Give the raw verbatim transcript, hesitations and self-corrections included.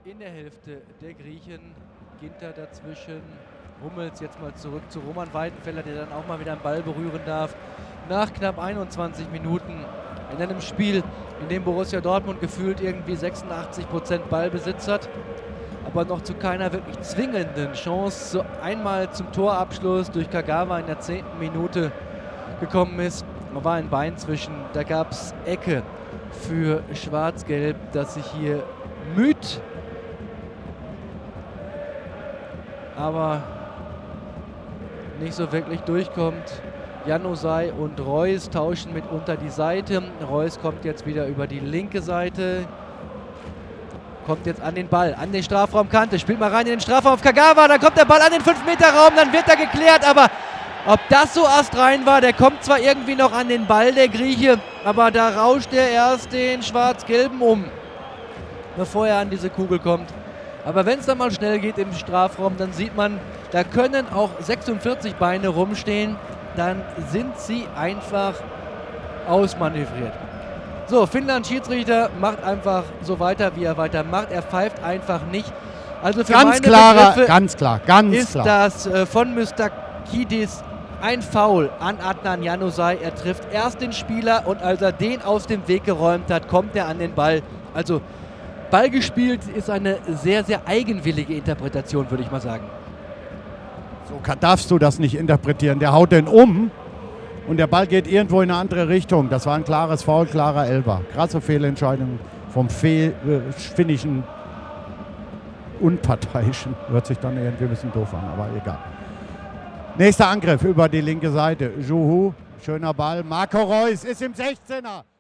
in der Hälfte der Griechen. Ginter dazwischen. Hummels jetzt mal zurück zu Roman Weidenfeller, der dann auch mal wieder einen Ball berühren darf. Nach knapp einundzwanzig Minuten in einem Spiel, in dem Borussia Dortmund gefühlt irgendwie sechsundachtzig Prozent Ballbesitz hat, aber noch zu keiner wirklich zwingenden Chance so einmal zum Torabschluss durch Kagawa in der zehnten Minute gekommen ist. Da war ein Bein zwischen, da gab es Ecke für Schwarz-Gelb, das sich hier müht. Aber nicht so wirklich durchkommt. Januzaj und Reus tauschen mitunter die Seite. Reus kommt jetzt wieder über die linke Seite. Kommt jetzt an den Ball, an die Strafraumkante. Spielt mal rein in den Strafraum auf Kagawa. Dann kommt der Ball an den fünf Meter Raum. Dann wird er geklärt. Aber ob das so astrein war, der kommt zwar irgendwie noch an den Ball, der Grieche. Aber da rauscht er erst den Schwarz-Gelben um, bevor er an diese Kugel kommt. Aber wenn es dann mal schnell geht im Strafraum, dann sieht man, da können auch sechsundvierzig Beine rumstehen. Dann sind sie einfach ausmanövriert. So, Finnland Schiedsrichter macht einfach so weiter, wie er weitermacht. Er pfeift einfach nicht. Also für ganz meine klarer, Begriffe ganz klar, ganz ist klar. das äh, von Müstakidis ein Foul an Adnan Januzaj. Er trifft erst den Spieler und als er den aus dem Weg geräumt hat, kommt er an den Ball. Also Ball gespielt ist eine sehr, sehr eigenwillige Interpretation, würde ich mal sagen. So kann, darfst du das nicht interpretieren. Der haut den um und der Ball geht irgendwo in eine andere Richtung. Das war ein klares Foul, klarer Elfer. Krasse Fehlentscheidung vom Fehl, äh, finnischen Unparteiischen. Hört sich dann irgendwie ein bisschen doof an, aber egal. Nächster Angriff über die linke Seite. Juhu, schöner Ball. Marco Reus ist im sechzehner.